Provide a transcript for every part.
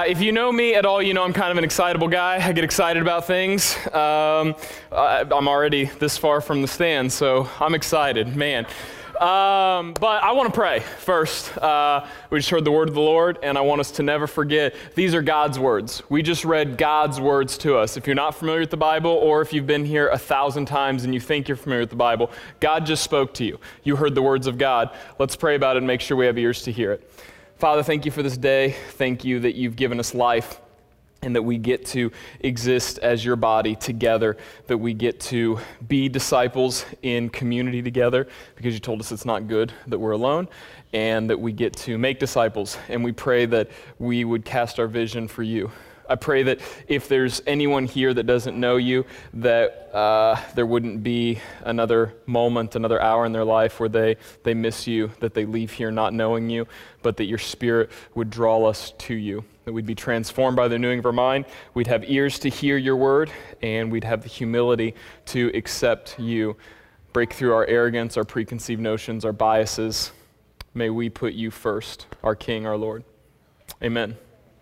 If you know me at all, you know I'm kind of an excitable guy. I get excited about things. I'm already this far from the stand, so I'm excited, man. But I want to pray first. We just heard the word of the Lord, and I want us to never forget, these are God's words. We just read God's words to us. If you're not familiar with the Bible, or if you've been here 1,000 times and you think you're familiar with the Bible, God just spoke to you. You heard the words of God. Let's pray about it and make sure we have ears to hear it. Father, thank you for this day. Thank you that you've given us life and that we get to exist as your body together, that we get to be disciples in community together because you told us it's not good that we're alone, and that we get to make disciples, and we pray that we would cast our vision for you. I pray that if there's anyone here that doesn't know you, that there wouldn't be another moment, another hour in their life where they miss you, that they leave here not knowing you, but that your Spirit would draw us to you, that we'd be transformed by the renewing of our mind, we'd have ears to hear your word, and we'd have the humility to accept you, break through our arrogance, our preconceived notions, our biases. May we put you first, our King, our Lord. Amen.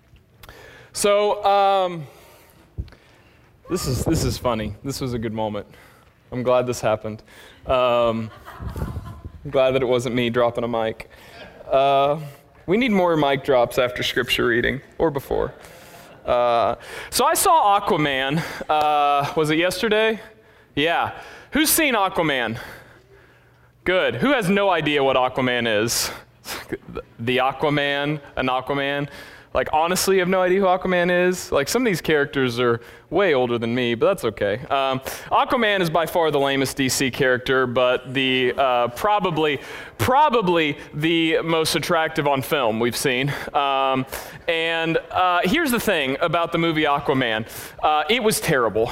So, this is funny. This was a good moment. I'm glad this happened. I'm glad that it wasn't me dropping a mic. We need more mic drops after scripture reading, or before. So I saw Aquaman. Was it yesterday? Yeah. Who's seen Aquaman? Good. Who has no idea what Aquaman is? The Aquaman, an Aquaman. Like, honestly, I have no idea who Aquaman is. Like, some of these characters are way older than me, but that's okay. Aquaman is by far the lamest DC character, but the probably the most attractive on film we've seen. And here's the thing about the movie Aquaman. It was terrible.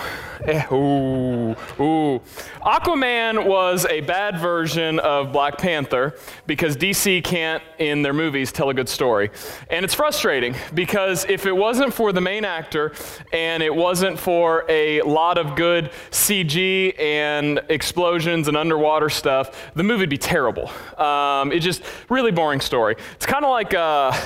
Aquaman was a bad version of Black Panther because DC can't, in their movies, tell a good story. And it's frustrating because if it wasn't for the main actor and it wasn't for a lot of good CG and explosions and underwater stuff, the movie would be terrible. It's just really boring story. It's kind of like,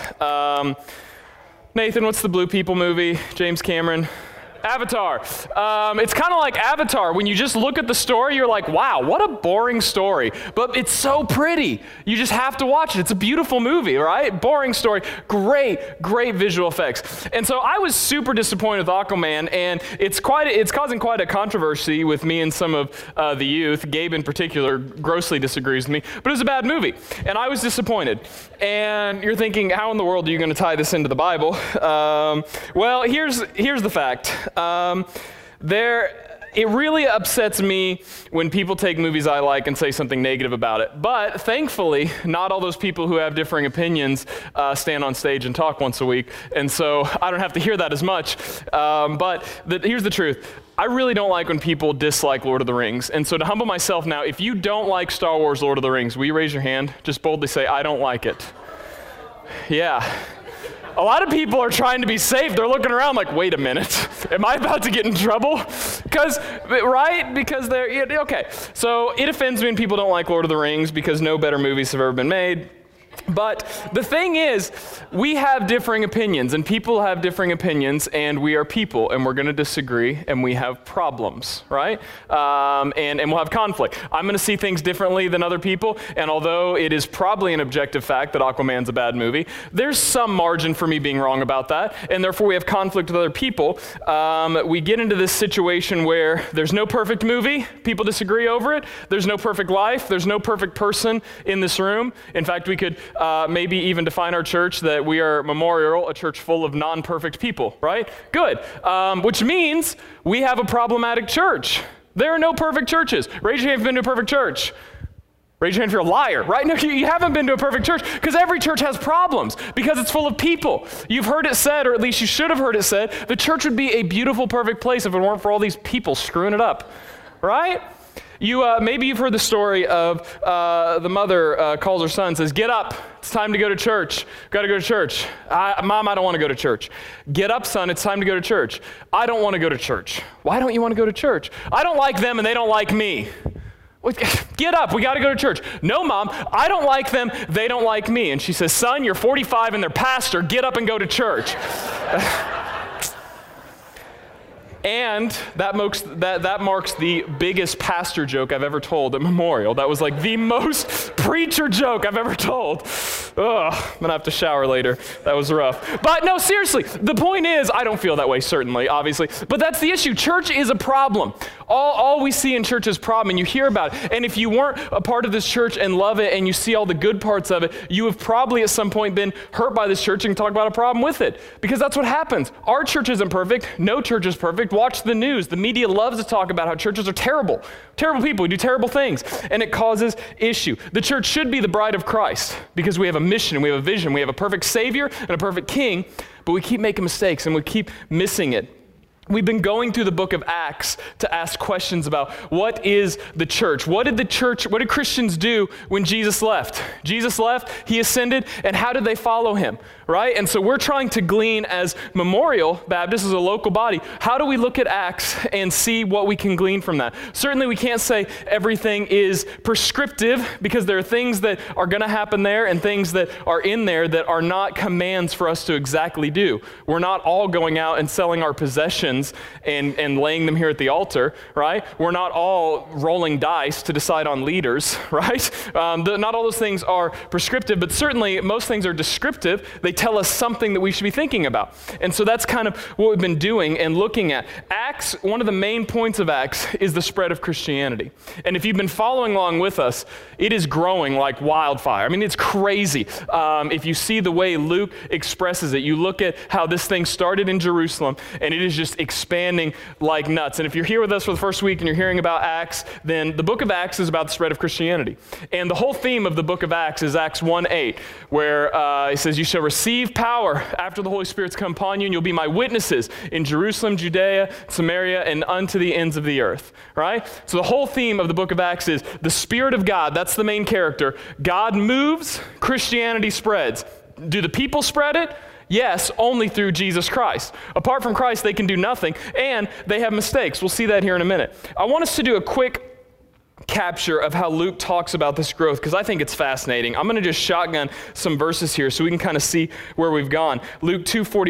Nathan, what's the Blue People movie? James Cameron? Avatar. It's kind of like Avatar. When you just look at the story, you're like, wow, what a boring story. But it's so pretty. You just have to watch it. It's a beautiful movie, right? Boring story. Great visual effects. And so I was super disappointed with Aquaman, and it's causing quite a controversy with me and some of the youth. Gabe in particular grossly disagrees with me, but it was a bad movie. And I was disappointed. And you're thinking, how in the world are you going to tie this into the Bible? Well, here's the fact. It really upsets me when people take movies I like and say something negative about it. But thankfully, not all those people who have differing opinions stand on stage and talk once a week. And so I don't have to hear that as much. But here's the truth. I really don't like when people dislike Lord of the Rings. And so to humble myself now, if you don't like Star Wars Lord of the Rings, will you raise your hand? Just boldly say, I don't like it. Yeah. A lot of people are trying to be safe. They're looking around like, wait a minute, am I about to get in trouble? Because they're, okay. So it offends me when people don't like Lord of the Rings because no better movies have ever been made. But the thing is, we have differing opinions, and people have differing opinions, and we are people, and we're going to disagree, and we have problems, right? And we'll have conflict. I'm going to see things differently than other people, and although it is probably an objective fact that Aquaman's a bad movie, there's some margin for me being wrong about that, and therefore we have conflict with other people. We get into this situation where there's no perfect movie, people disagree over it, there's no perfect life, there's no perfect person in this room. In fact, we could maybe even define our church that we are Memorial, a church full of non-perfect people, right? Good. Which means we have a problematic church. There are no perfect churches. Raise your hand if you've been to a perfect church. Raise your hand if you're a liar, right? No, you haven't been to a perfect church because every church has problems because it's full of people. You've heard it said, or at least you should have heard it said, the church would be a beautiful, perfect place if it weren't for all these people screwing it up, right? Maybe you've heard the story of the mother calls her son, says, get up, it's time to go to church. Got to go to church. Mom, I don't want to go to church. Get up, son, it's time to go to church. I don't want to go to church. Why don't you want to go to church? I don't like them and they don't like me. Get up, we got to go to church. No, Mom, I don't like them, they don't like me. And she says, son, you're 45 and they're pastor, get up and go to church. And that marks the biggest pastor joke I've ever told at Memorial. That was like the most preacher joke I've ever told. Ugh, I'm gonna have to shower later. That was rough. But no, seriously, the point is, I don't feel that way, certainly, obviously, but that's the issue. Church is a problem. All we see in church is problem, and you hear about it. And if you weren't a part of this church and love it, and you see all the good parts of it, you have probably at some point been hurt by this church and talk about a problem with it. Because that's what happens. Our church isn't perfect. No church is perfect. Watch the news. The media loves to talk about how churches are terrible. Terrible people who do terrible things. And it causes issue. The church should be the bride of Christ because we have a mission, we have a vision, we have a perfect Savior and a perfect King, but we keep making mistakes and we keep missing it. We've been going through the book of Acts to ask questions about what is the church? What did Christians do when Jesus left? Jesus left, he ascended, and how did they follow him, right? And so we're trying to glean as Memorial Baptist, as a local body, how do we look at Acts and see what we can glean from that? Certainly we can't say everything is prescriptive because there are things that are going to happen there and things that are in there that are not commands for us to exactly do. We're not all going out and selling our possessions and laying them here at the altar, right? We're not all rolling dice to decide on leaders, right? Not all those things are prescriptive, but certainly most things are descriptive. They tell us something that we should be thinking about. And so that's kind of what we've been doing and looking at. Acts, one of the main points of Acts is the spread of Christianity. And if you've been following along with us, it is growing like wildfire. I mean, it's crazy. If you see the way Luke expresses it, you look at how this thing started in Jerusalem, and it is just expanding like nuts. And if you're here with us for the first week and you're hearing about Acts, then the book of Acts is about the spread of Christianity. And the whole theme of the book of Acts is Acts 1:8, where it says, you shall receive power after the Holy Spirit's come upon you, and you'll be my witnesses in Jerusalem, Judea, Samaria, and unto the ends of the earth, right? So the whole theme of the book of Acts is the Spirit of God, that's the main character. God moves, Christianity spreads. Do the people spread it? Yes, only through Jesus Christ. Apart from Christ, they can do nothing, and they have mistakes. We'll see that here in a minute. I want us to do a quick capture of how Luke talks about this growth because I think it's fascinating. I'm going to just shotgun some verses here so we can kind of see where we've gone. Acts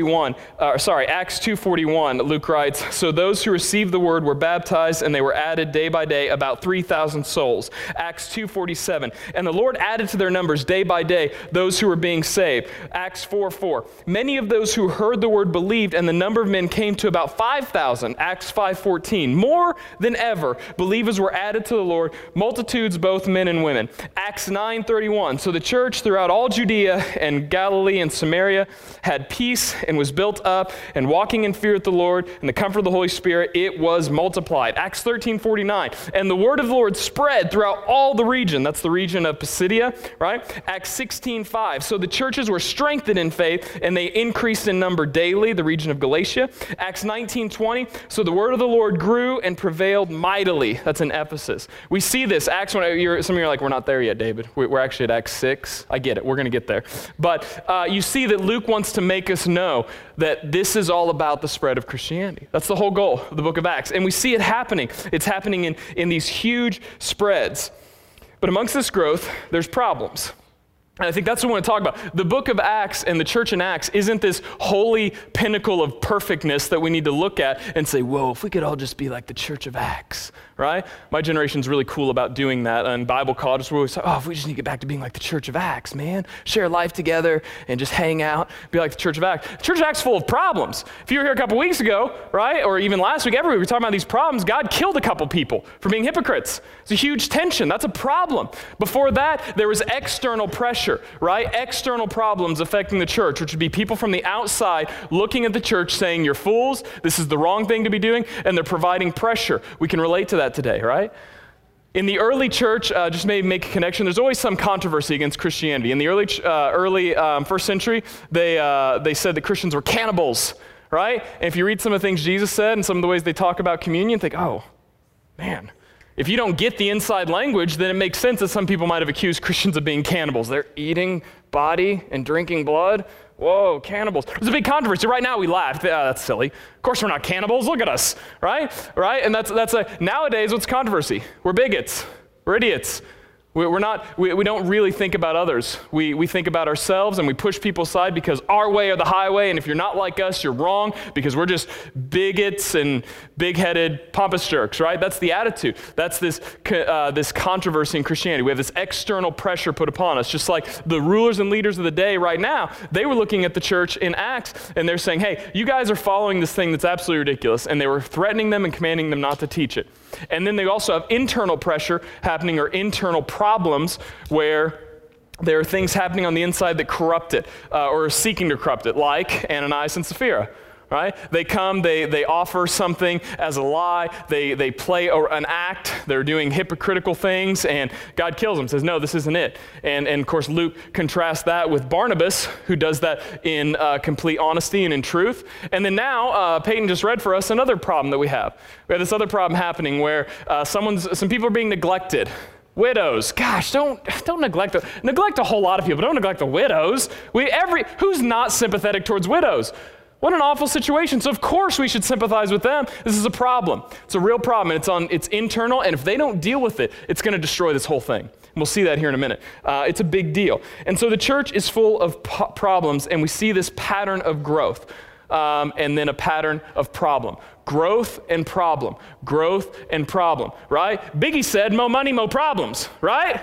2:41, Luke writes, so those who received the word were baptized and they were added day by day, about 3,000 souls. Acts 2:47, and the Lord added to their numbers day by day those who were being saved. Acts 4:4, many of those who heard the word believed, and the number of men came to about 5,000. Acts 5:14, more than ever, believers were added to the Lord, multitudes, both men and women. Acts 9:31, so the church throughout all Judea and Galilee and Samaria had peace and was built up, and walking in fear of the Lord and the comfort of the Holy Spirit, it was multiplied. Acts 13:49, and the word of the Lord spread throughout all the region. That's the region of Pisidia, right? Acts 16:5, so the churches were strengthened in faith and they increased in number daily, the region of Galatia. Acts 19:20, so the word of the Lord grew and prevailed mightily. That's in Ephesus. We see this. Acts, some of you are like, we're not there yet, David. We're actually at Acts 6. I get it. We're going to get there. But you see that Luke wants to make us know that this is all about the spread of Christianity. That's the whole goal of the book of Acts. And we see it happening. It's happening in these huge spreads. But amongst this growth, there's problems. And I think that's what we want to talk about. The book of Acts and the church in Acts isn't this holy pinnacle of perfectness that we need to look at and say, whoa, if we could all just be like the church of Acts, right? My generation's really cool about doing that. And Bible colleges, we always say, oh, if we just need to get back to being like the church of Acts, man. Share life together and just hang out, be like the church of Acts. The church of Acts is full of problems. If you were here a couple weeks ago, right, or even last week, every week, we were talking about these problems. God killed a couple people for being hypocrites. It's a huge tension. That's a problem. Before that, there was external pressure, right? External problems affecting the church, which would be people from the outside looking at the church saying, you're fools, this is the wrong thing to be doing, and they're providing pressure. We can relate to that today, right? In the early church, just maybe make a connection, there's always some controversy against Christianity. In the early first century, they said that Christians were cannibals, right? And if you read some of the things Jesus said and some of the ways they talk about communion, think, oh, man. If you don't get the inside language, then it makes sense that some people might have accused Christians of being cannibals. They're eating body and drinking blood. Whoa, cannibals. There's a big controversy. Right now we laugh. That's silly. Of course we're not cannibals. Look at us, right? And that's nowadays what's controversy? We're bigots. We're idiots. We don't really think about others. We think about ourselves and we push people aside because our way or the highway, and if you're not like us, you're wrong because we're just bigots and big-headed pompous jerks, right? That's the attitude. That's this controversy in Christianity. We have this external pressure put upon us, just like the rulers and leaders of the day right now. They were looking at the church in Acts and they're saying, hey, you guys are following this thing that's absolutely ridiculous, and they were threatening them and commanding them not to teach it. And then they also have internal pressure happening, or internal problems where there are things happening on the inside that corrupt it, or are seeking to corrupt it, like Ananias and Sapphira. Right? They come, they offer something as a lie, they play an act, they're doing hypocritical things, and God kills them, says, no, this isn't it. And of course, Luke contrasts that with Barnabas, who does that in complete honesty and in truth. And then now, Peyton just read for us another problem that we have. We have this other problem happening where some people are being neglected. Widows, gosh, don't neglect a whole lot of people. Don't neglect the widows. Who's not sympathetic towards widows? What an awful situation. So of course we should sympathize with them. This is a problem. It's a real problem, and it's internal, and if they don't deal with it, it's going to destroy this whole thing. We'll see that here in a minute. It's a big deal. And so the church is full of problems, and we see this pattern of growth, and then a pattern of problem. Growth and problem. Growth and problem, right? Biggie said, "Mo money, mo problems," right?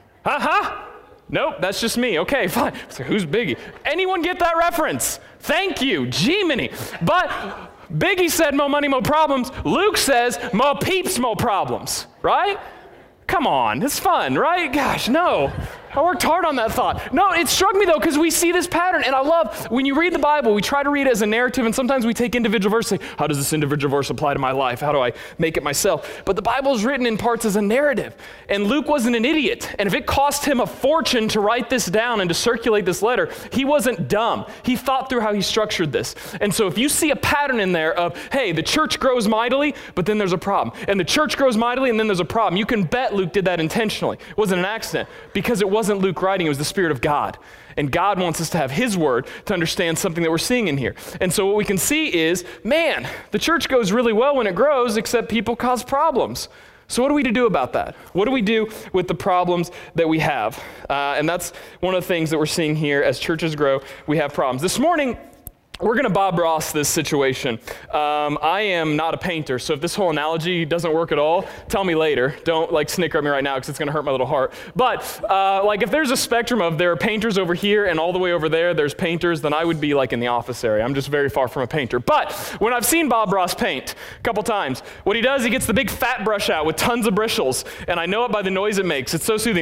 Nope, that's just me. Okay, fine. So who's Biggie? Anyone get that reference? Thank you, G-mini. But Biggie said, "Mo money, mo problems." Luke says, "Mo peeps, mo problems," right? Come on, it's fun, right? Gosh, no. I worked hard on that thought. No, it struck me though, because we see this pattern, and I love, when you read the Bible, we try to read it as a narrative, and sometimes we take individual verses and say, how does this individual verse apply to my life? How do I make it myself? But the Bible is written in parts as a narrative, and Luke wasn't an idiot, and if it cost him a fortune to write this down and to circulate this letter, he wasn't dumb. He thought through how he structured this. And so if you see a pattern in there of, hey, the church grows mightily, but then there's a problem, and the church grows mightily, and then there's a problem, you can bet Luke did that intentionally. It wasn't an accident, because it wasn't Luke writing, it was the Spirit of God. And God wants us to have His Word to understand something that we're seeing in here. And so what we can see is, man, the church goes really well when it grows, except people cause problems. So what are we to do about that? What do we do with the problems that we have? And that's one of the things that we're seeing here. As churches grow, we have problems. This morning, we're going to Bob Ross this situation. I am not a painter, so if this whole analogy doesn't work at all, tell me later. Don't snicker at me right now, because it's going to hurt my little heart. But if there's a spectrum of there are painters over here and all the way over there's painters, then I would be in the office area. I'm just very far from a painter. But when I've seen Bob Ross paint a couple times, what he does, he gets the big fat brush out with tons of bristles, and I know it by the noise it makes. It's so soothing.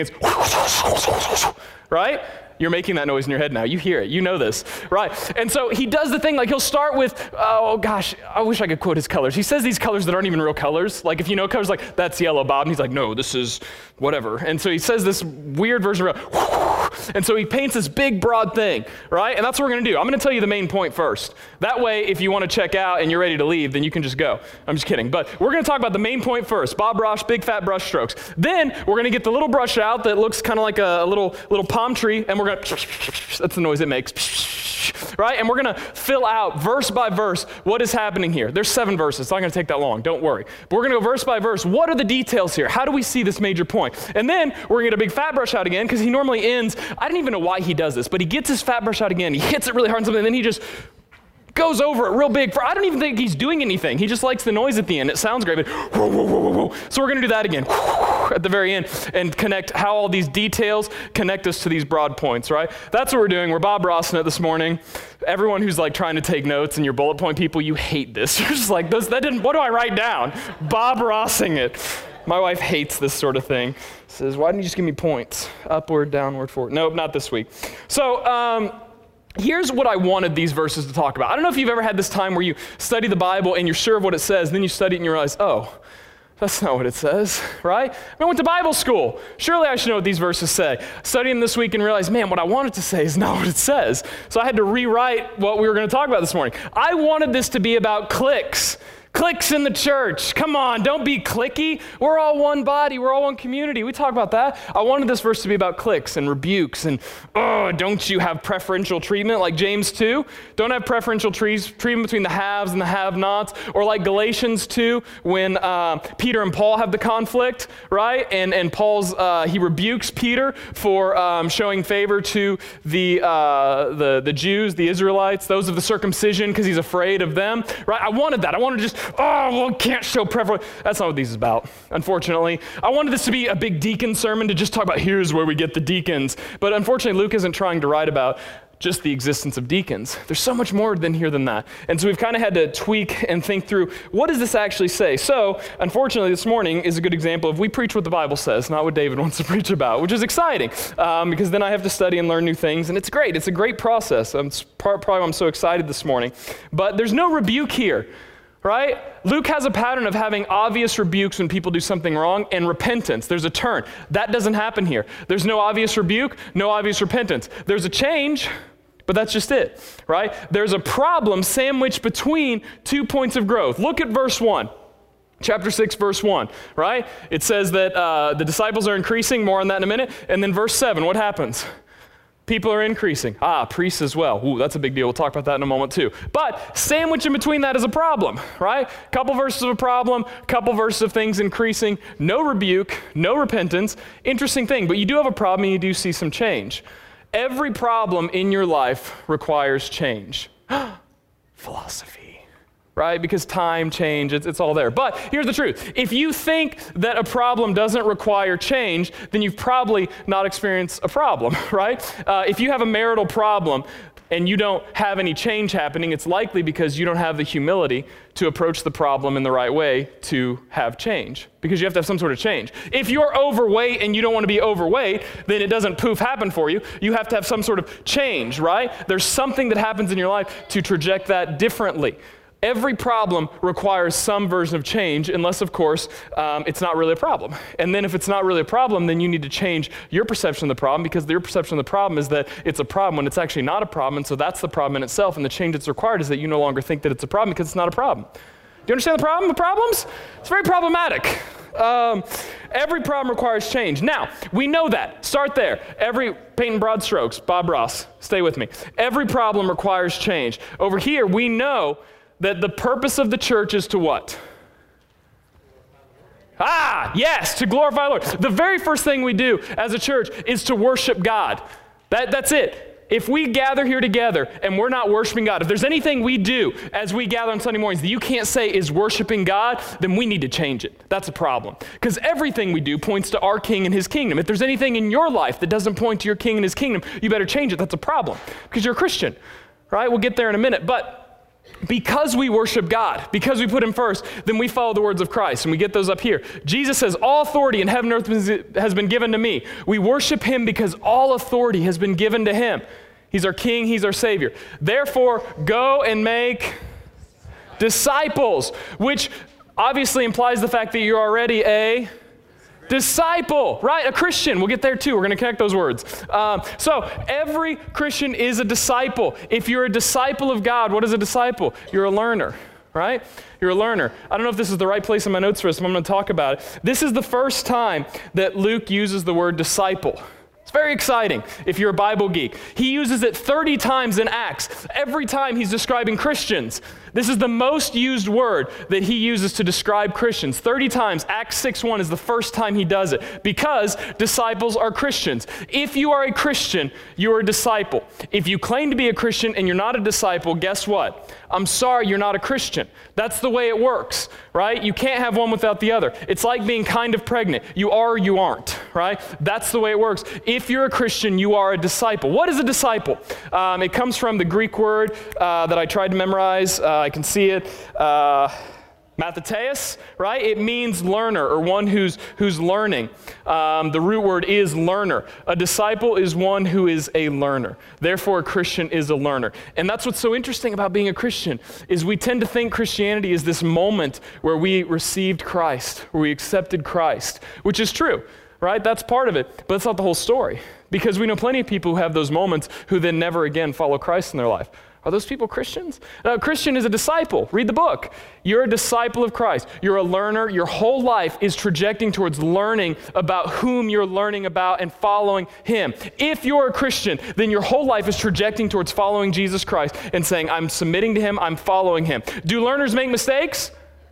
It's right? You're making that noise in your head now. You hear it. You know this, right? And so he does the thing, he'll start with, oh gosh, I wish I could quote his colors. He says these colors that aren't even real colors. If you know colors, that's yellow, Bob. And he's like, no, this is whatever. And so he says this weird version of, and so he paints this big, broad thing, right? And that's what we're going to do. I'm going to tell you the main point first. That way, if you want to check out and you're ready to leave, then you can just go. I'm just kidding. But we're going to talk about the main point first. Bob Ross, big, fat brush strokes. Then we're going to get the little brush out that looks kind of like a little palm tree, and we're going to, that's the noise it makes, right? And we're going to fill out verse by verse what is happening here. There's 7 verses. It's not going to take that long. Don't worry. But we're going to go verse by verse. What are the details here? How do we see this major point? And then we're going to get a big fat brush out again, because he normally ends, I don't even know why he does this, but he gets his fat brush out again. He hits it really hard on something, and then he just goes over it real big. I don't even think he's doing anything. He just likes the noise at the end. It sounds great, but whoa, whoa, whoa, whoa, whoa. So we're going to do that again at the very end and connect how all these details connect us to these broad points, right? That's what we're doing. We're Bob Rossing it this morning. Everyone who's trying to take notes and your bullet point people, you hate this. You're just what do I write down? Bob Rossing it. My wife hates this sort of thing. Says, why didn't you just give me points? Upward, downward, forward. Nope, not this week. So, here's what I wanted these verses to talk about. I don't know if you've ever had this time where you study the Bible and you're sure of what it says, and then you study it and you realize, oh, that's not what it says, right? I went to Bible school. Surely I should know what these verses say. Studying this week and realized, man, what I wanted to say is not what it says. So I had to rewrite what we were going to talk about this morning. I wanted this to be about clicks. Cliques in the church. Come on, don't be cliquey. We're all one body. We're all one community. We talk about that. I wanted this verse to be about cliques and rebukes and, oh, don't you have preferential treatment like James 2? Don't have preferential treatment between the haves and the have-nots. Or like Galatians 2 when Peter and Paul have the conflict, right? And Paul's, he rebukes Peter for showing favor to the Jews, the Israelites, those of the circumcision because he's afraid of them, right? I wanted that. I wanted to just, can't show preference. That's not what these is about, unfortunately. I wanted this to be a big deacon sermon to just talk about here's where we get the deacons. But unfortunately, Luke isn't trying to write about just the existence of deacons. There's so much more than that. And so we've kind of had to tweak and think through, what does this actually say? So, unfortunately, this morning is a good example of we preach what the Bible says, not what David wants to preach about, which is exciting because then I have to study and learn new things, and it's great. It's a great process. It's probably why I'm so excited this morning. But there's no rebuke here, right? Luke has a pattern of having obvious rebukes when people do something wrong and repentance. There's a turn. That doesn't happen here. There's no obvious rebuke, no obvious repentance. There's a change, but that's just it, right? There's a problem sandwiched between 2 points of growth. Look at verse 1. Chapter 6, verse 1, right? It says that the disciples are increasing. More on that in a minute. And then verse 7, what happens? People are increasing. Priests as well. Ooh, that's a big deal. We'll talk about that in a moment too. But sandwiched in between that is a problem, right? Couple verses of a problem, couple verses of things increasing, no rebuke, no repentance. Interesting thing, but you do have a problem and you do see some change. Every problem in your life requires change. Philosophy. Right? Because time, change, it's all there. But here's the truth. If you think that a problem doesn't require change, then you've probably not experienced a problem, right? If you have a marital problem and you don't have any change happening, it's likely because you don't have the humility to approach the problem in the right way to have change. Because you have to have some sort of change. If you're overweight and you don't want to be overweight, then it doesn't poof happen for you. You have to have some sort of change, right? There's something that happens in your life to traject that differently. Every problem requires some version of change, unless, of course, it's not really a problem. And then if it's not really a problem, then you need to change your perception of the problem, because your perception of the problem is that it's a problem when it's actually not a problem, and so that's the problem in itself, and the change that's required is that you no longer think that it's a problem because it's not a problem. Do you understand the problem of problems? It's very problematic. Every problem requires change. Now, we know that. Start there. Painting broad strokes, Bob Ross, stay with me. Every problem requires change. Over here, we know that the purpose of the church is to what? Yes, to glorify the Lord. The very first thing we do as a church is to worship God. That's it. If we gather here together and we're not worshiping God, if there's anything we do as we gather on Sunday mornings that you can't say is worshiping God, then we need to change it. That's a problem. Because everything we do points to our King and His kingdom. If there's anything in your life that doesn't point to your King and His kingdom, you better change it. That's a problem. Because you're a Christian, right? We'll get there in a minute. But because we worship God, because we put Him first, then we follow the words of Christ, and we get those up here. Jesus says, all authority in heaven and earth has been given to me. We worship Him because all authority has been given to Him. He's our King, He's our Savior. Therefore, go and make disciples, which obviously implies the fact that you're already a disciple, right? A Christian. We'll get there too. We're going to connect those words. So every Christian is a disciple. If you're a disciple of God, what is a disciple? You're a learner, right? You're a learner. I don't know if this is the right place in my notes for this, but I'm going to talk about it. This is the first time that Luke uses the word disciple. It's very exciting if you're a Bible geek. He uses it 30 times in Acts. Every time he's describing Christians. This is the most used word that he uses to describe Christians. 30 times. Acts 6:1 is the first time he does it, because disciples are Christians. If you are a Christian, you are a disciple. If you claim to be a Christian and you're not a disciple, guess what? I'm sorry, you're not a Christian. That's the way it works, right? You can't have one without the other. It's like being kind of pregnant. You are or you aren't, right? That's the way it works. If you're a Christian, you are a disciple. What is a disciple? It comes from the Greek word that I tried to memorize. I can see it. Mathetes, right? It means learner, or one who's learning. The root word is learner. A disciple is one who is a learner. Therefore, a Christian is a learner. And that's what's so interesting about being a Christian, is we tend to think Christianity is this moment where we received Christ, where we accepted Christ, which is true, right? That's part of it, but that's not the whole story. Because we know plenty of people who have those moments who then never again follow Christ in their life. Are those people Christians? A Christian is a disciple. Read the book. You're a disciple of Christ. You're a learner. Your whole life is trajecting towards learning about whom you're learning about and following him. If you're a Christian, then your whole life is trajecting towards following Jesus Christ and saying, I'm submitting to him, I'm following him. Do learners make mistakes?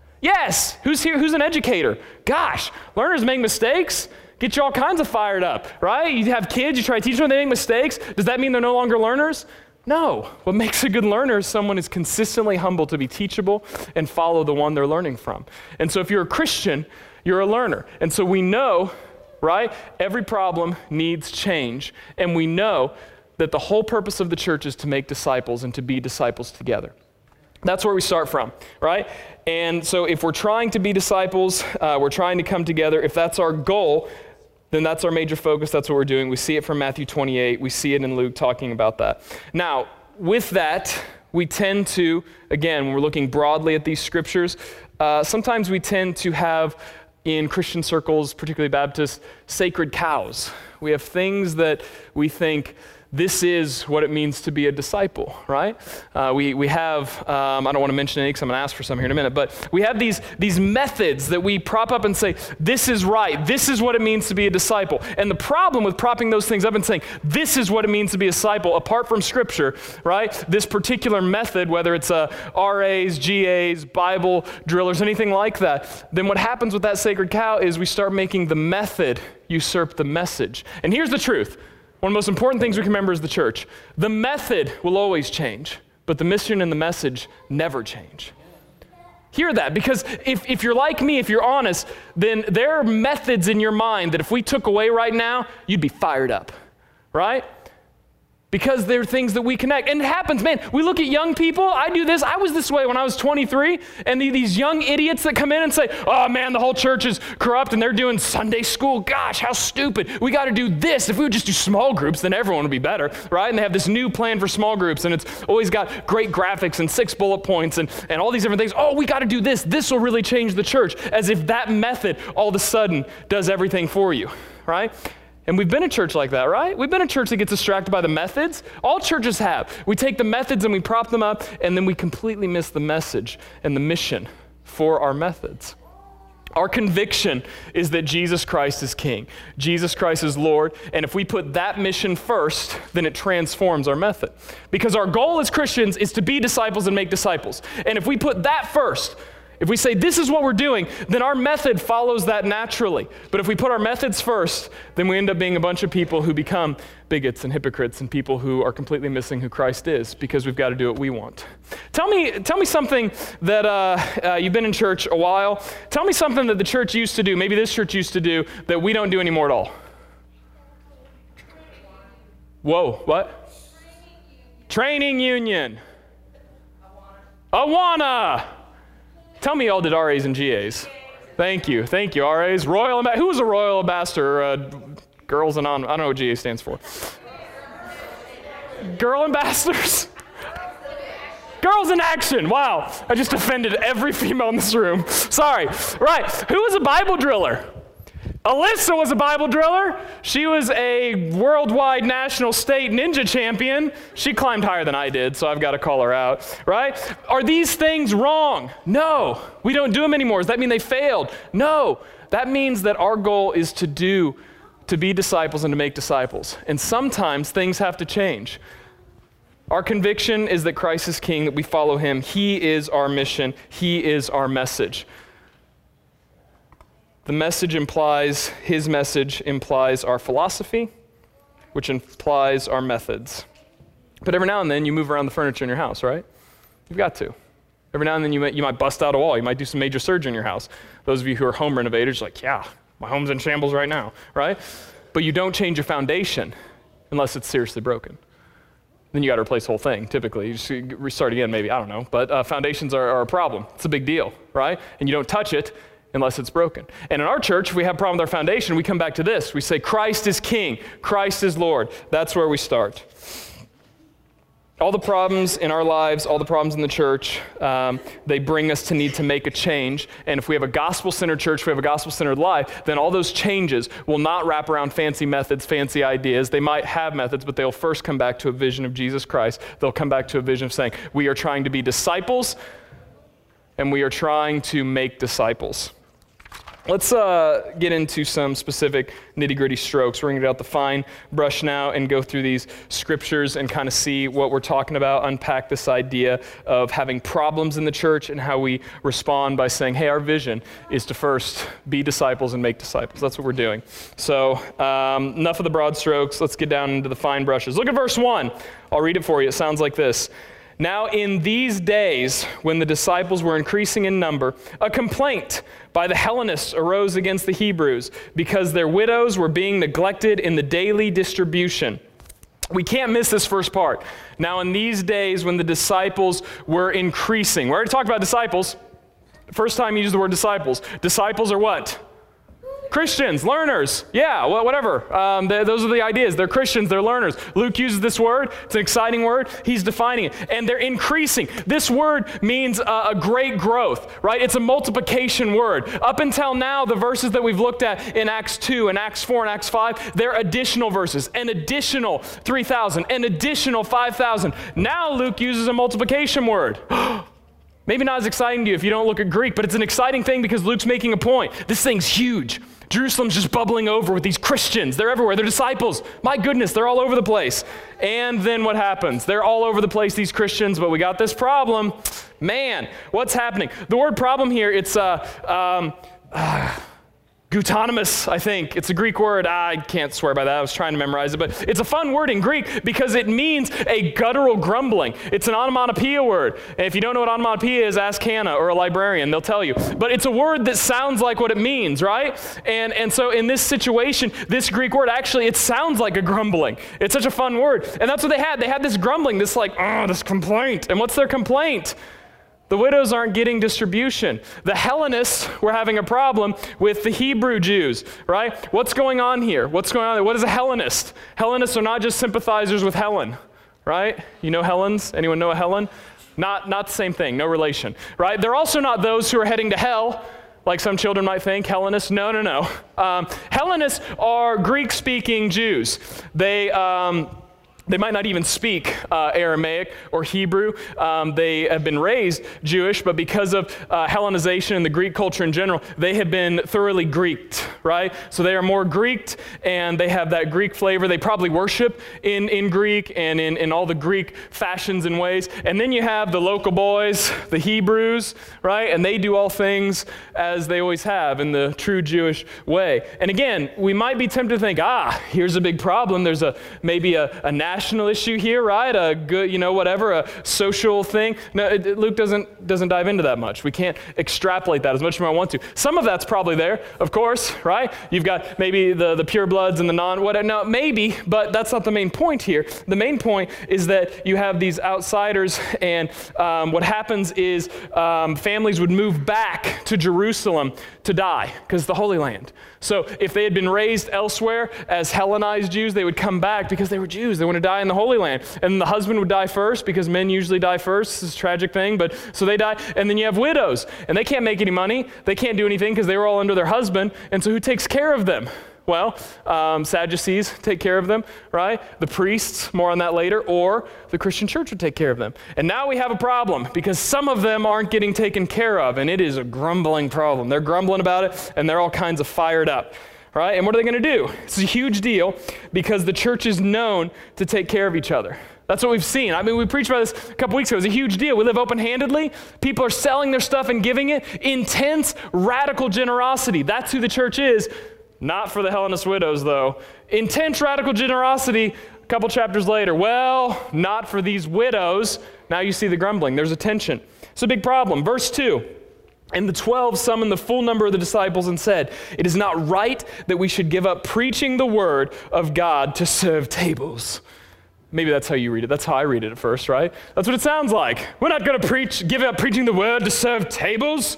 Yes. Who's here? Who's an educator? Gosh, learners make mistakes. Get you all kinds of fired up, right? You have kids, you try to teach them, they make mistakes. Does that mean they're no longer learners? No. What makes a good learner is someone who's consistently humble to be teachable and follow the one they're learning from. And so if you're a Christian, you're a learner. And so we know, right, every problem needs change. And we know that the whole purpose of the church is to make disciples and to be disciples together. That's where we start from, right? And so if we're trying to be disciples, we're trying to come together, if that's our goal, then that's our major focus. That's what we're doing. We see it from Matthew 28. We see it in Luke talking about that. Now, with that, we tend to, again, when we're looking broadly at these scriptures, sometimes we tend to have, in Christian circles, particularly Baptist, sacred cows. We have things that we think, this is what it means to be a disciple, right? We have, I don't want to mention any because I'm going to ask for some here in a minute, but we have these methods that we prop up and say, this is right, this is what it means to be a disciple. And the problem with propping those things up and saying, this is what it means to be a disciple, apart from Scripture, right? This particular method, whether it's RAs, GAs, Bible drillers, anything like that, then what happens with that sacred cow is we start making the method usurp the message. And here's the truth. One of the most important things we can remember is the church. The method will always change, but the mission and the message never change. Hear that, because if you're like me, if you're honest, then there are methods in your mind that if we took away right now, you'd be fired up, right? Because they're things that we connect. And it happens, man. We look at young people. I do this. I was this way when I was 23. And these young idiots that come in and say, oh, man, the whole church is corrupt and they're doing Sunday school. Gosh, how stupid. We got to do this. If we would just do small groups, then everyone would be better, right? And they have this new plan for small groups. And it's always got great graphics and 6 bullet points and all these different things. Oh, we got to do this. This will really change the church. As if that method all of a sudden does everything for you, right? And we've been a church like that, right? We've been a church that gets distracted by the methods. All churches have. We take the methods and we prop them up, and then we completely miss the message and the mission for our methods. Our conviction is that Jesus Christ is King. Jesus Christ is Lord. And if we put that mission first, then it transforms our method. Because our goal as Christians is to be disciples and make disciples. And if we put that first, if we say this is what we're doing, then our method follows that naturally. But if we put our methods first, then we end up being a bunch of people who become bigots and hypocrites and people who are completely missing who Christ is because we've got to do what we want. Tell me something that you've been in church a while. Tell me something that the church used to do, maybe this church used to do, that we don't do anymore at all. Whoa, what? Training union. Awana. Tell me y'all did RAs and GAs. Thank you, RAs. Who was a royal ambassador? Girls and on, I don't know what GA stands for. Girl ambassadors? Girls in action, wow. I just offended every female in this room. Sorry, right. Who was a Bible driller? Alyssa was a Bible driller. She was a worldwide national state ninja champion. She climbed higher than I did, so I've got to call her out, right? Are these things wrong? No. We don't do them anymore. Does that mean they failed? No. That means that our goal is to be disciples and to make disciples. And sometimes things have to change. Our conviction is that Christ is King, that we follow him. He is our mission. He is our message. His message implies our philosophy, which implies our methods. But every now and then you move around the furniture in your house, right? You've got to. Every now and then you might bust out a wall. You might do some major surgery in your house. Those of you who are home renovators are like, yeah, my home's in shambles right now, right? But you don't change your foundation unless it's seriously broken. Then you got to replace the whole thing, typically. You just restart again, maybe, I don't know. But foundations are a problem. It's a big deal, right? And you don't touch it unless it's broken. And in our church, if we have a problem with our foundation, we come back to this. We say, Christ is King. Christ is Lord. That's where we start. All the problems in our lives, all the problems in the church, they bring us to need to make a change. And if we have a gospel-centered church, if we have a gospel-centered life, then all those changes will not wrap around fancy methods, fancy ideas. They might have methods, but they'll first come back to a vision of Jesus Christ. They'll come back to a vision of saying, we are trying to be disciples, and we are trying to make disciples. Let's get into some specific nitty-gritty strokes. We're going to get out the fine brush now and go through these scriptures and kind of see what we're talking about, unpack this idea of having problems in the church and how we respond by saying, hey, our vision is to first be disciples and make disciples. That's what we're doing. So enough of the broad strokes. Let's get down into the fine brushes. Look at verse 1. I'll read it for you. It sounds like this. Now in these days, when the disciples were increasing in number, a complaint by the Hellenists arose against the Hebrews because their widows were being neglected in the daily distribution. We can't miss this first part. Now in these days, when the disciples were increasing. We already talked about disciples. First time you use the word disciples. Disciples are what? Christians, learners, yeah, whatever. Those are the ideas. They're Christians, they're learners. Luke uses this word. It's an exciting word. He's defining it. And they're increasing. This word means a great growth, right? It's a multiplication word. Up until now, the verses that we've looked at in Acts 2 and Acts 4 and Acts 5, they're additional verses. An additional 3,000, an additional 5,000. Now Luke uses a multiplication word. Maybe not as exciting to you if you don't look at Greek, but it's an exciting thing because Luke's making a point. This thing's huge. Jerusalem's just bubbling over with these Christians. They're everywhere. They're disciples. My goodness, they're all over the place. And then what happens? They're all over the place, these Christians, but we got this problem. Man, what's happening? The word problem here, it's Gutonymus, I think. It's a Greek word. I can't swear by that. I was trying to memorize it, but it's a fun word in Greek because it means a guttural grumbling. It's an onomatopoeia word. And if you don't know what onomatopoeia is, ask Hannah or a librarian. They'll tell you. But it's a word that sounds like what it means, right? And so in this situation, this Greek word, actually, it sounds like a grumbling. It's such a fun word. And that's what they had. They had this grumbling, this this complaint. And what's their complaint? The widows aren't getting distribution. The Hellenists were having a problem with the Hebrew Jews, right? What's going on here? What's going on there? What is a Hellenist? Hellenists are not just sympathizers with Helen, right? You know Helens? Anyone know a Helen? Not the same thing, no relation, right? They're also not those who are heading to hell, like some children might think. Hellenists, no. Hellenists are Greek-speaking Jews. They might not even speak Aramaic or Hebrew. They have been raised Jewish, but because of Hellenization and the Greek culture in general, they have been thoroughly Greeked, right? So they are more Greeked, and they have that Greek flavor. They probably worship in Greek and in all the Greek fashions and ways. And then you have the local boys, the Hebrews, right? And they do all things as they always have in the true Jewish way. And again, we might be tempted to think, here's a big problem. There's maybe a national issue here, right? A good, a social thing. No, Luke doesn't dive into that much. We can't extrapolate that as much as we might want to. Some of that's probably there, of course, right? You've got maybe the purebloods and the whatever. No, maybe, but that's not the main point here. The main point is that you have these outsiders, and what happens is families would move back to Jerusalem to die, because it's the Holy Land. So if they had been raised elsewhere as Hellenized Jews, they would come back because they were Jews. They want to die in the Holy Land. And the husband would die first because men usually die first. This is a tragic thing, but so they die. And then you have widows, and they can't make any money. They can't do anything because they were all under their husband. And so who takes care of them? Well, Sadducees take care of them, right? The priests, more on that later, or the Christian church would take care of them. And now we have a problem because some of them aren't getting taken care of, and it is a grumbling problem. They're grumbling about it, and they're all kinds of fired up, right? And what are they going to do? It's a huge deal because the church is known to take care of each other. That's what we've seen. I mean, we preached about this a couple weeks ago. It's a huge deal. We live open-handedly. People are selling their stuff and giving it. Intense, radical generosity. That's who the church is. Not for the Hellenist widows, though. Intense radical generosity, a couple chapters later. Well, not for these widows. Now you see the grumbling. There's a tension. It's a big problem. Verse 2. And the 12 summoned the full number of the disciples and said, "It is not right that we should give up preaching the word of God to serve tables." Maybe that's how you read it. That's how I read it at first, right? That's what it sounds like. We're not going to give up preaching the word to serve tables.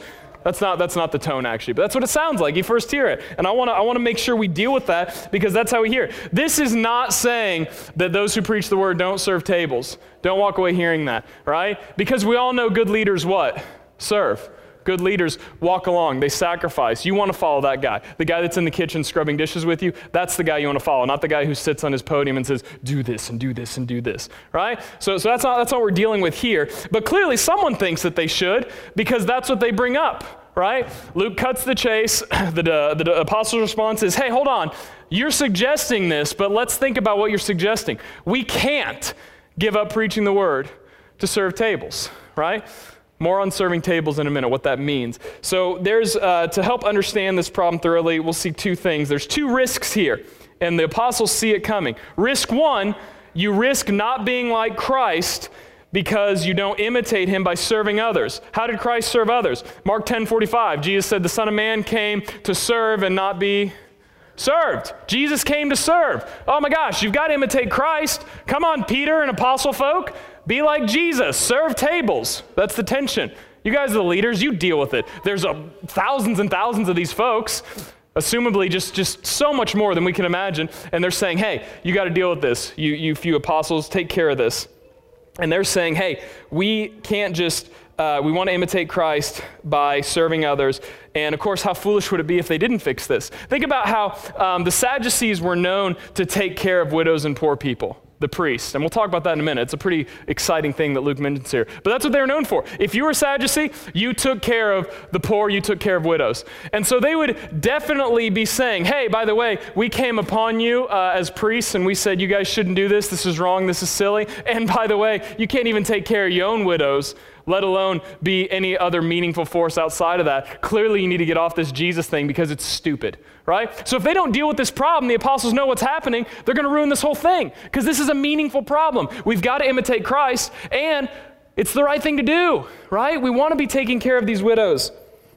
That's not the tone, actually, but that's what it sounds like. You first hear it. And I want to make sure we deal with that, because that's how we hear it. This is not saying that those who preach the word don't serve tables. Don't walk away hearing that, right? Because we all know good leaders what? Serve. Good leaders walk along. They sacrifice. You want to follow that guy. The guy that's in the kitchen scrubbing dishes with you, that's the guy you want to follow, not the guy who sits on his podium and says, do this and do this and do this, right? So that's what we're dealing with here. But clearly someone thinks that they should, because that's what they bring up, right? Luke cuts the chase. The apostle's response is, hey, hold on. You're suggesting this, but let's think about what you're suggesting. We can't give up preaching the word to serve tables, right? More on serving tables in a minute, what that means. So there's, to help understand this problem thoroughly, we'll see two things. There's two risks here, and the apostles see it coming. Risk one, you risk not being like Christ because you don't imitate him by serving others. How did Christ serve others? Mark 10:45, Jesus said, the Son of Man came to serve and not be served. Jesus came to serve. Oh my gosh, you've got to imitate Christ. Come on, Peter and apostle folk. Be like Jesus. Serve tables. That's the tension. You guys are the leaders. You deal with it. There's thousands and thousands of these folks, assumably just so much more than we can imagine. And they're saying, hey, you got to deal with this. You few apostles, take care of this. And they're saying, hey, we can't just, we want to imitate Christ by serving others. And of course, how foolish would it be if they didn't fix this? Think about how the Sadducees were known to take care of widows and poor people. The priests. And we'll talk about that in a minute. It's a pretty exciting thing that Luke mentions here. But that's what they were known for. If you were a Sadducee, you took care of the poor, you took care of widows. And so they would definitely be saying, hey, by the way, we came upon you as priests and we said, you guys shouldn't do this. This is wrong. This is silly. And by the way, you can't even take care of your own widows, let alone be any other meaningful force outside of that. Clearly, you need to get off this Jesus thing because it's stupid, right? So if they don't deal with this problem, the apostles know what's happening, they're going to ruin this whole thing because this is a meaningful problem. We've got to imitate Christ, and it's the right thing to do, right? We want to be taking care of these widows,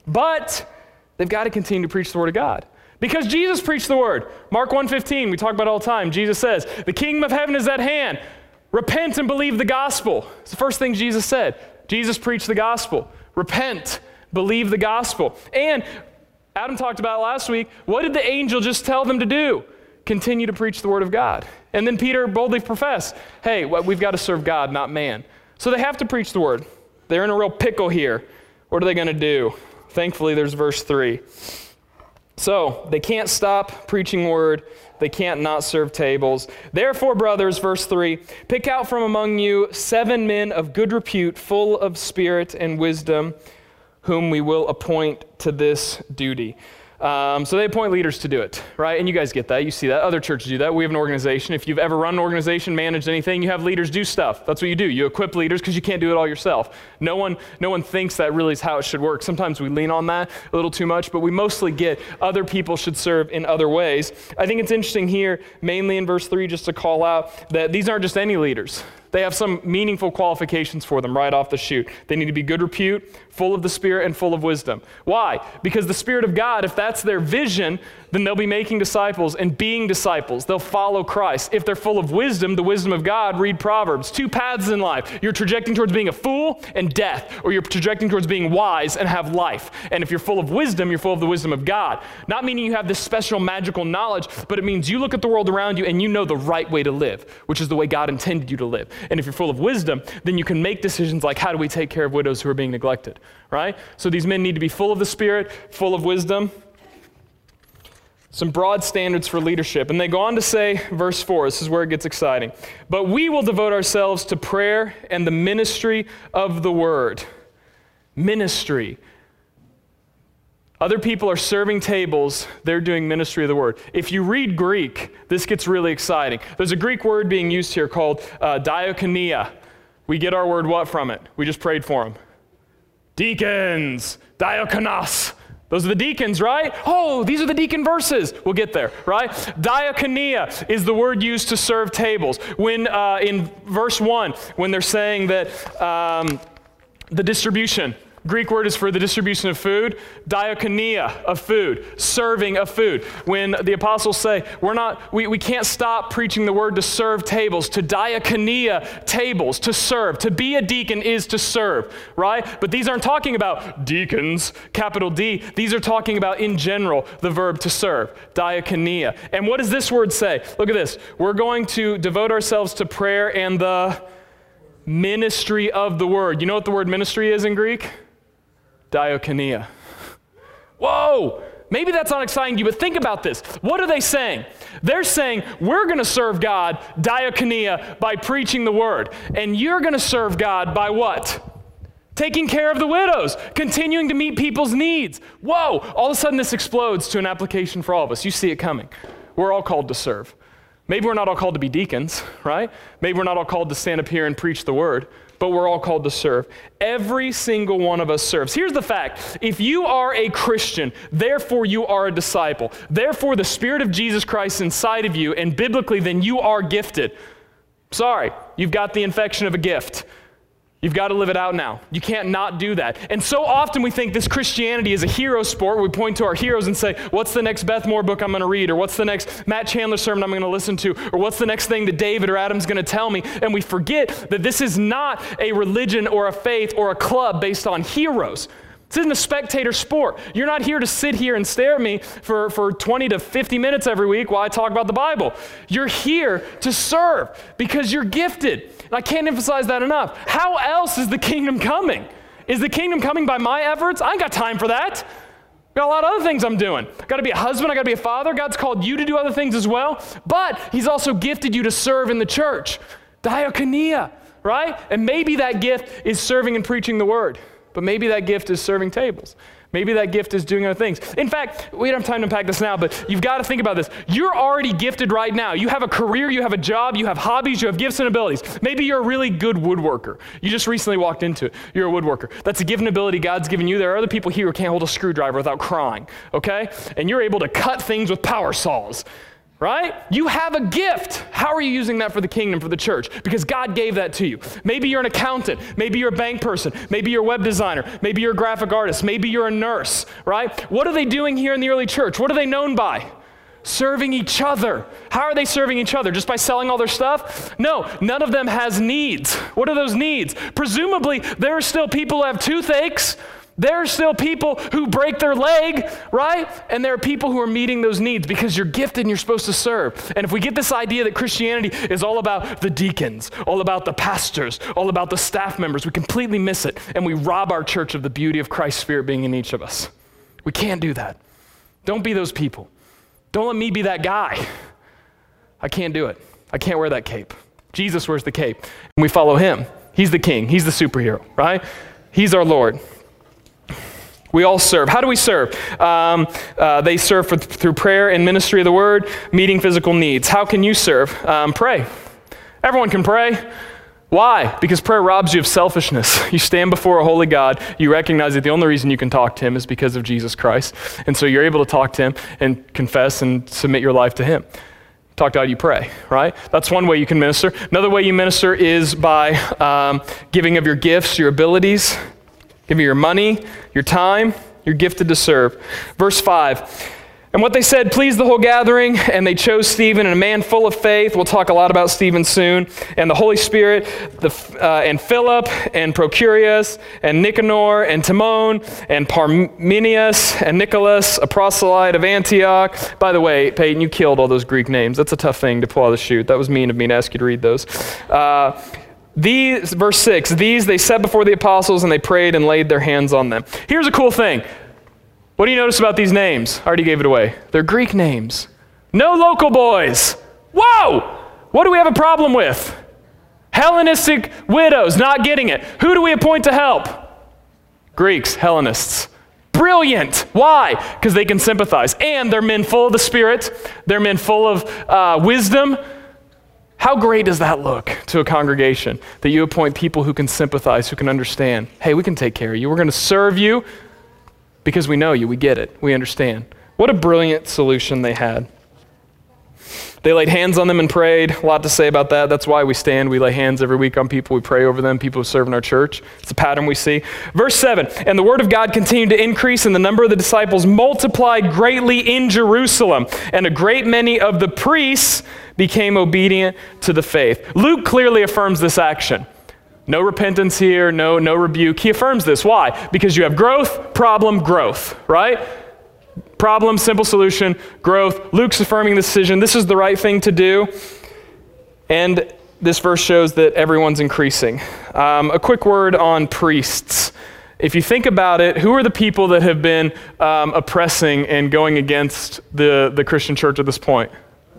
but they've got to continue to preach the word of God. Because Jesus preached the word. Mark 1:15, we talk about it all the time. Jesus says, the kingdom of heaven is at hand. Repent and believe the gospel. It's the first thing Jesus said. Jesus preached the gospel. Repent, believe the gospel. And Adam talked about it last week. What did the angel just tell them to do? Continue to preach the word of God. And then Peter boldly professed, hey, we've got to serve God, not man. So they have to preach the word. They're in a real pickle here. What are they going to do? Thankfully, there's verse 3. So they can't stop preaching word. They can't not serve tables. Therefore, brothers, verse 3, pick out from among you 7 men of good repute, full of spirit and wisdom, whom we will appoint to this duty. So they appoint leaders to do it, right? And you guys get that. You see that. Other churches do that. We have an organization. If you've ever run an organization, managed anything, you have leaders do stuff. That's what you do. You equip leaders because you can't do it all yourself. No one thinks that really is how it should work. Sometimes we lean on that a little too much, but we mostly get other people should serve in other ways. I think it's interesting here, mainly in verse 3, just to call out that these aren't just any leaders. They have some meaningful qualifications for them right off the chute. They need to be good repute, full of the Spirit, and full of wisdom. Why? Because the Spirit of God, if that's their vision, then they'll be making disciples and being disciples. They'll follow Christ. If they're full of wisdom, the wisdom of God, read Proverbs. 2 paths in life. You're trajecting towards being a fool and death, or you're trajecting towards being wise and have life. And if you're full of wisdom, you're full of the wisdom of God. Not meaning you have this special magical knowledge, but it means you look at the world around you and you know the right way to live, which is the way God intended you to live. And if you're full of wisdom, then you can make decisions like, how do we take care of widows who are being neglected, right? So these men need to be full of the Spirit, full of wisdom. Some broad standards for leadership. And they go on to say, verse 4, this is where it gets exciting. But we will devote ourselves to prayer and the ministry of the word. Ministry. Other people are serving tables, they're doing ministry of the word. If you read Greek, this gets really exciting. There's a Greek word being used here called diakonia. We get our word what from it? We just prayed for them. Deacons, diakonos. Those are the deacons, right? Oh, these are the deacon verses. We'll get there, right? Diakonia is the word used to serve tables. When in verse 1, when they're saying that the distribution, Greek word is for the distribution of food, diakonia of food, serving of food. When the apostles say, we can't stop preaching the word to serve tables, to diakonia tables, to serve. To be a deacon is to serve, right? But these aren't talking about deacons, capital D. These are talking about, in general, the verb to serve, diakonia. And what does this word say? Look at this. We're going to devote ourselves to prayer and the ministry of the word. You know what the word ministry is in Greek? Diakonia. Whoa! Maybe that's not exciting to you, but think about this. What are they saying? They're saying, we're going to serve God, diakonia, by preaching the word. And you're going to serve God by what? Taking care of the widows, continuing to meet people's needs. Whoa! All of a sudden this explodes to an application for all of us. You see it coming. We're all called to serve. Maybe we're not all called to be deacons, right? Maybe we're not all called to stand up here and preach the word, but we're all called to serve. Every single one of us serves. Here's the fact. If you are a Christian, therefore you are a disciple. Therefore the Spirit of Jesus Christ inside of you, and biblically, then you are gifted. Sorry, you've got the infection of a gift. You've got to live it out now. You can't not do that. And so often we think this Christianity is a hero sport where we point to our heroes and say, what's the next Beth Moore book I'm going to read? Or what's the next Matt Chandler sermon I'm going to listen to? Or what's the next thing that David or Adam's going to tell me? And we forget that this is not a religion or a faith or a club based on heroes. This isn't a spectator sport. You're not here to sit here and stare at me for 20 to 50 minutes every week while I talk about the Bible. You're here to serve because you're gifted. And I can't emphasize that enough. How else is the kingdom coming? Is the kingdom coming by my efforts? I ain't got time for that. Got a lot of other things I'm doing. Got to be a husband. I got to be a father. God's called you to do other things as well. But he's also gifted you to serve in the church. Diakonia, right? And maybe that gift is serving and preaching the word. But maybe that gift is serving tables. Maybe that gift is doing other things. In fact, we don't have time to unpack this now, but you've got to think about this. You're already gifted right now. You have a career, you have a job, you have hobbies, you have gifts and abilities. Maybe you're a really good woodworker. You just recently walked into it. You're a woodworker. That's a given ability God's given you. There are other people here who can't hold a screwdriver without crying, okay? And you're able to cut things with power saws. Right? You have a gift. How are you using that for the kingdom, for the church? Because God gave that to you. Maybe you're an accountant. Maybe you're a bank person. Maybe you're a web designer. Maybe you're a graphic artist. Maybe you're a nurse, right? What are they doing here in the early church? What are they known by? Serving each other. How are they serving each other? Just by selling all their stuff? No, none of them has needs. What are those needs? Presumably, there are still people who have toothaches. There are still people who break their leg, right? And there are people who are meeting those needs because you're gifted and you're supposed to serve. And if we get this idea that Christianity is all about the deacons, all about the pastors, all about the staff members, we completely miss it. And we rob our church of the beauty of Christ's Spirit being in each of us. We can't do that. Don't be those people. Don't let me be that guy. I can't do it. I can't wear that cape. Jesus wears the cape. And we follow him. He's the king. He's the superhero, right? He's our Lord. We all serve. How do we serve? They serve through prayer and ministry of the word, meeting physical needs. How can you serve? Pray. Everyone can pray. Why? Because prayer robs you of selfishness. You stand before a holy God. You recognize that the only reason you can talk to him is because of Jesus Christ. And so you're able to talk to him and confess and submit your life to him. Talk to God, you pray, right? That's one way you can minister. Another way you minister is by giving of your gifts, your abilities. Give me your money, your time, you're gifted to serve. Verse 5, and what they said pleased the whole gathering, and they chose Stephen, and a man full of faith. We'll talk a lot about Stephen soon. And the Holy Spirit, and Philip, and Procurius, and Nicanor, and Timon, and Parmenius, and Nicholas, a proselyte of Antioch. By the way, Peyton, you killed all those Greek names. That's a tough thing to pull out of the chute. That was mean of me to ask you to read those. These, verse 6, these they set before the apostles and they prayed and laid their hands on them. Here's a cool thing. What do you notice about these names? I already gave it away. They're Greek names. No local boys. Whoa! What do we have a problem with? Hellenistic widows, not getting it. Who do we appoint to help? Greeks, Hellenists. Brilliant. Why? Because they can sympathize. And they're men full of the Spirit. They're men full of wisdom. How great does that look to a congregation that you appoint people who can sympathize, who can understand? Hey, we can take care of you. We're going to serve you because we know you. We get it. We understand. What a brilliant solution they had. They laid hands on them and prayed. A lot to say about that. That's why we stand. We lay hands every week on people. We pray over them, people who serve in our church. It's a pattern we see. Verse 7, and the word of God continued to increase, and the number of the disciples multiplied greatly in Jerusalem. And a great many of the priests became obedient to the faith. Luke clearly affirms this action. No repentance here, no rebuke. He affirms this. Why? Because you have growth, problem, growth, right? Problem, simple solution, growth. Luke's affirming the decision. This is the right thing to do. And this verse shows that everyone's increasing. A quick word on priests. If you think about it, who are the people that have been oppressing and going against the Christian church at this point?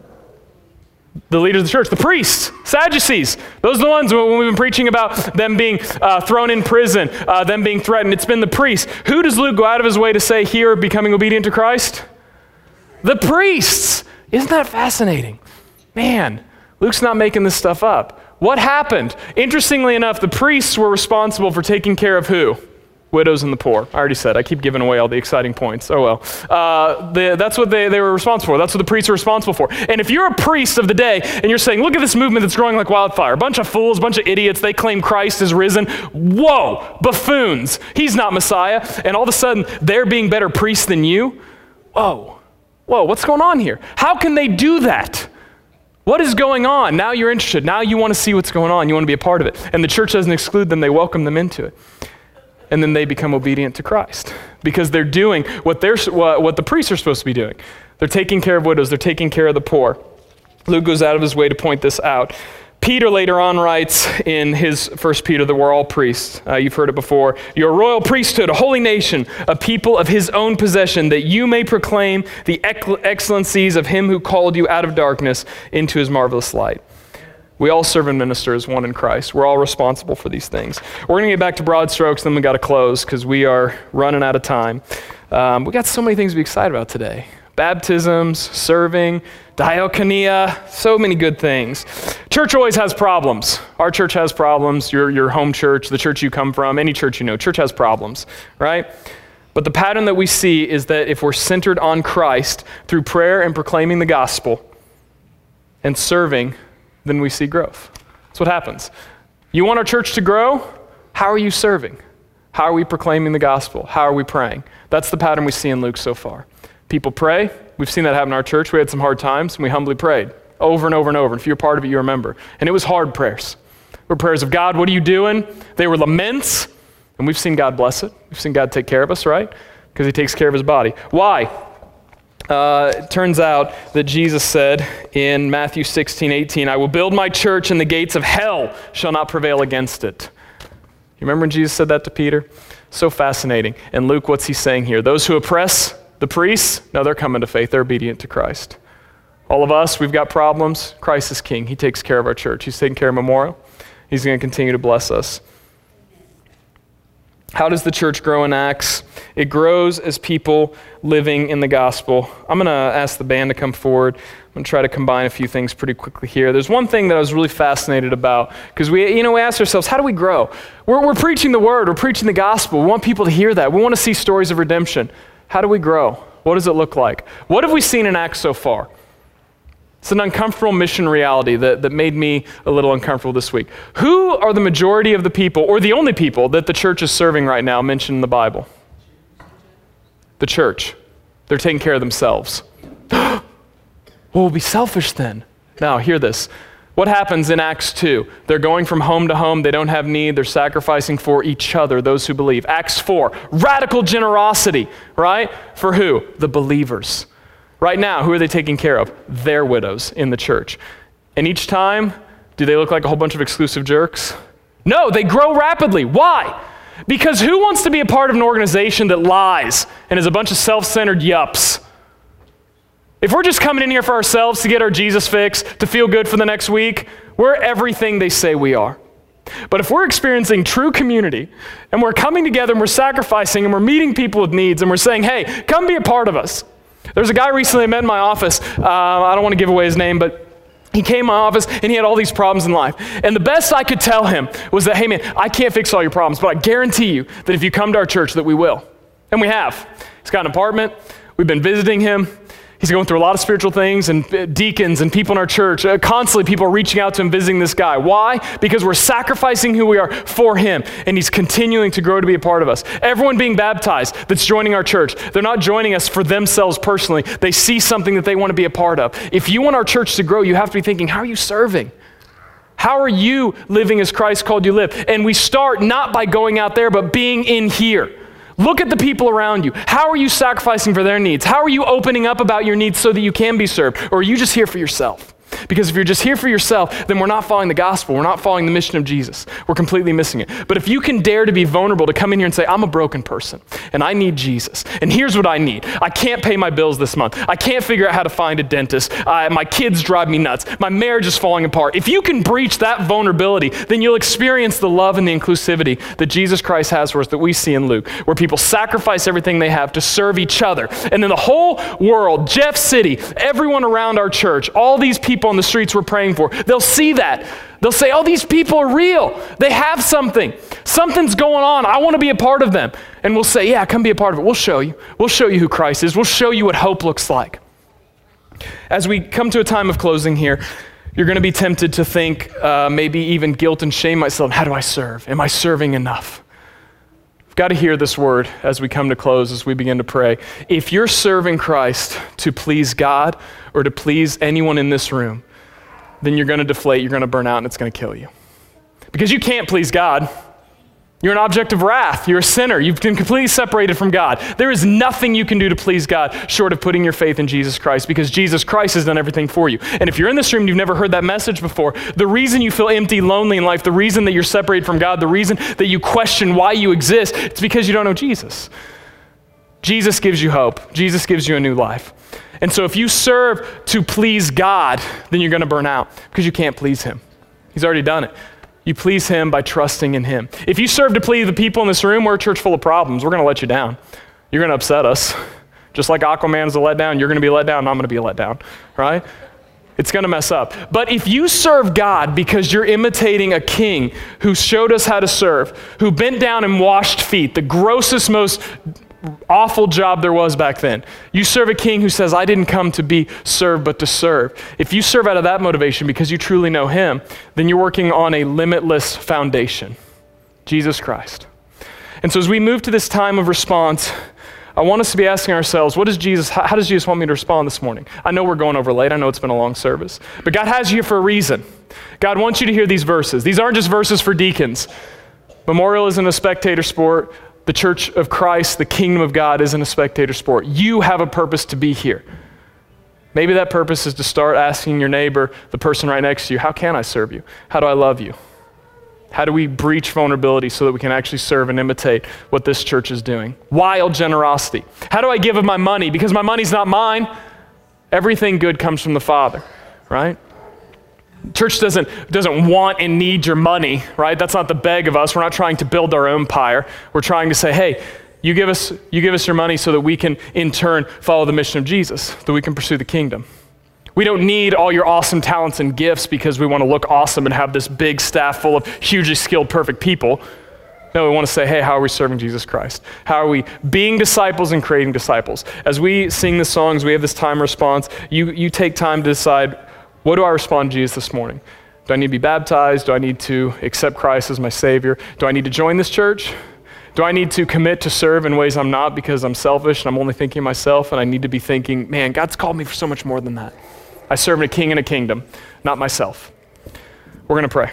The leaders of the church, the priests, Sadducees. Those are the ones when we've been preaching about them being thrown in prison, them being threatened. It's been the priests. Who does Luke go out of his way to say here, becoming obedient to Christ? The priests. Isn't that fascinating? Man, Luke's not making this stuff up. What happened? Interestingly enough, the priests were responsible for taking care of who? Widows and the poor. I already said, I keep giving away all the exciting points. Oh well. That's what they were responsible for. That's what the priests are responsible for. And if you're a priest of the day and you're saying, look at this movement that's growing like wildfire, a bunch of fools, a bunch of idiots, they claim Christ is risen. Whoa, buffoons. He's not Messiah. And all of a sudden, they're being better priests than you. Whoa, what's going on here? How can they do that? What is going on? Now you're interested. Now you want to see what's going on. You want to be a part of it. And the church doesn't exclude them. They welcome them into it. And then they become obedient to Christ because they're doing what the priests are supposed to be doing. They're taking care of widows. They're taking care of the poor. Luke goes out of his way to point this out. Peter later on writes in his 1 Peter that we're all priests. You've heard it before. You're a royal priesthood, a holy nation, a people of his own possession, that you may proclaim the excellencies of him who called you out of darkness into his marvelous light. We all serve and minister as one in Christ. We're all responsible for these things. We're going to get back to broad strokes, then we got to close because we are running out of time. We got so many things to be excited about today. Baptisms, serving, diakonia, so many good things. Church always has problems. Our church has problems. Your home church, the church you come from, any church you know, church has problems, right? But the pattern that we see is that if we're centered on Christ through prayer and proclaiming the gospel and serving, then we see growth. That's what happens. You want our church to grow? How are you serving? How are we proclaiming the gospel? How are we praying? That's the pattern we see in Luke so far. People pray. We've seen that happen in our church. We had some hard times, and we humbly prayed over and over and over. And if you're part of it, you remember. And it was hard prayers. They were prayers of, God, what are you doing? They were laments, and we've seen God bless it. We've seen God take care of us, right? Because he takes care of his body. Why? It turns out that Jesus said in Matthew 16:18, I will build my church and the gates of hell shall not prevail against it. You remember when Jesus said that to Peter? So fascinating. And Luke, what's he saying here? Those who oppress the priests, no, they're coming to faith. They're obedient to Christ. All of us, we've got problems. Christ is king. He takes care of our church. He's taking care of Memorial. He's going to continue to bless us. How does the church grow in Acts? It grows as people living in the gospel. I'm going to ask the band to come forward. I'm going to try to combine a few things pretty quickly here. There's one thing that I was really fascinated about because we ask ourselves, how do we grow? We're preaching the word. We're preaching the gospel. We want people to hear that. We want to see stories of redemption. How do we grow? What does it look like? What have we seen in Acts so far? It's an uncomfortable mission reality that made me a little uncomfortable this week. Who are the majority of the people, or the only people, that the church is serving right now mentioned in the Bible? The church. They're taking care of themselves. Well, we'll be selfish then. Now, hear this. What happens in Acts 2? They're going from home to home. They don't have need. They're sacrificing for each other, those who believe. Acts 4, radical generosity, right? For who? The believers. Right now, who are they taking care of? Their widows in the church. And each time, do they look like a whole bunch of exclusive jerks? No, they grow rapidly. Why? Because who wants to be a part of an organization that lies and is a bunch of self-centered yups? If we're just coming in here for ourselves to get our Jesus fix, to feel good for the next week, we're everything they say we are. But if we're experiencing true community and we're coming together and we're sacrificing and we're meeting people with needs and we're saying, hey, come be a part of us. There's a guy recently I met in my office. I don't want to give away his name, but he came to my office and he had all these problems in life. And the best I could tell him was that, hey man, I can't fix all your problems, but I guarantee you that if you come to our church that we will. And we have. He's got an apartment. We've been visiting him. He's going through a lot of spiritual things, and deacons and people in our church, constantly people are reaching out to him, visiting this guy. Why? Because we're sacrificing who we are for him, and he's continuing to grow to be a part of us. Everyone being baptized that's joining our church, they're not joining us for themselves personally. They see something that they want to be a part of. If you want our church to grow, you have to be thinking, how are you serving? How are you living as Christ called you to live? And we start not by going out there, but being in here. Look at the people around you. How are you sacrificing for their needs? How are you opening up about your needs so that you can be served? Or are you just here for yourself? Because if you're just here for yourself, then we're not following the gospel. We're not following the mission of Jesus. We're completely missing it. But if you can dare to be vulnerable, to come in here and say, I'm a broken person, and I need Jesus, and here's what I need. I can't pay my bills this month. I can't figure out how to find a dentist. My kids drive me nuts. My marriage is falling apart. If you can breach that vulnerability, then you'll experience the love and the inclusivity that Jesus Christ has for us, that we see in Luke, where people sacrifice everything they have to serve each other. And then the whole world, Jeff City, everyone around our church, all these people on the streets we're praying for, they'll see that. They'll say, oh, these people are real. They have something. Something's going on. I want to be a part of them. And we'll say, yeah, come be a part of it. We'll show you. We'll show you who Christ is. We'll show you what hope looks like. As we come to a time of closing here, you're going to be tempted to think, maybe even guilt and shame myself. How do I serve? Am I serving enough? We've got to hear this word as we come to close, as we begin to pray. If you're serving Christ to please God or to please anyone in this room, then you're going to deflate, you're going to burn out, and it's going to kill you. Because you can't please God. You're an object of wrath. You're a sinner. You've been completely separated from God. There is nothing you can do to please God short of putting your faith in Jesus Christ, because Jesus Christ has done everything for you. And if you're in this room and you've never heard that message before, the reason you feel empty, lonely in life, the reason that you're separated from God, the reason that you question why you exist, it's because you don't know Jesus. Jesus gives you hope. Jesus gives you a new life. And so if you serve to please God, then you're going to burn out because you can't please him. He's already done it. You please him by trusting in him. If you serve to please the people in this room, we're a church full of problems. We're going to let you down. You're going to upset us. Just like Aquaman is a letdown, you're going to be let down, and I'm going to be a letdown, right? It's going to mess up. But if you serve God because you're imitating a king who showed us how to serve, who bent down and washed feet, the grossest, most awful job there was back then. You serve a king who says, I didn't come to be served, but to serve. If you serve out of that motivation because you truly know him, then you're working on a limitless foundation, Jesus Christ. And so as we move to this time of response, I want us to be asking ourselves, how does Jesus want me to respond this morning? I know we're going over late. I know it's been a long service. But God has you here for a reason. God wants you to hear these verses. These aren't just verses for deacons. Memorial isn't a spectator sport. The church of Christ, the kingdom of God, isn't a spectator sport. You have a purpose to be here. Maybe that purpose is to start asking your neighbor, the person right next to you, how can I serve you? How do I love you? How do we breach vulnerability so that we can actually serve and imitate what this church is doing? Wild generosity. How do I give of my money? Because my money's not mine. Everything good comes from the Father, right? Church doesn't want and need your money, right? That's not the beg of us. We're not trying to build our empire. We're trying to say, hey, you give us your money so that we can, in turn, follow the mission of Jesus, that we can pursue the kingdom. We don't need all your awesome talents and gifts because we want to look awesome and have this big staff full of hugely skilled, perfect people. No, we want to say, hey, how are we serving Jesus Christ? How are we being disciples and creating disciples? As we sing the songs, we have this time response. You take time to decide, what do I respond to Jesus this morning? Do I need to be baptized? Do I need to accept Christ as my Savior? Do I need to join this church? Do I need to commit to serve in ways I'm not because I'm selfish and I'm only thinking of myself, and I need to be thinking, man, God's called me for so much more than that. I serve in a king and a kingdom, not myself. We're going to pray.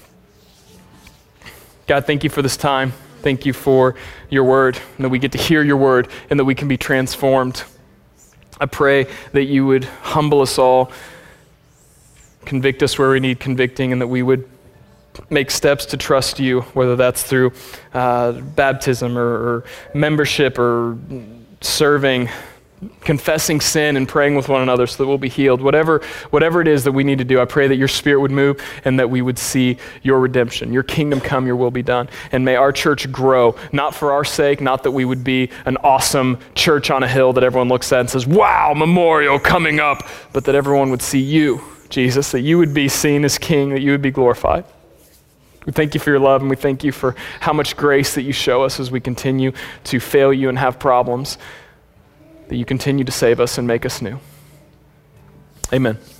God, thank you for this time. Thank you for your word, and that we get to hear your word and that we can be transformed. I pray that you would humble us all, convict us where we need convicting, and that we would make steps to trust you, whether that's through baptism or membership or serving, confessing sin and praying with one another so that we'll be healed. Whatever it is that we need to do, I pray that your spirit would move and that we would see your redemption, your kingdom come, your will be done. And may our church grow, not for our sake, not that we would be an awesome church on a hill that everyone looks at and says, wow, Memorial coming up, but that everyone would see you, Jesus, that you would be seen as king, that you would be glorified. We thank you for your love, and we thank you for how much grace that you show us as we continue to fail you and have problems. that you continue to save us and make us new. Amen.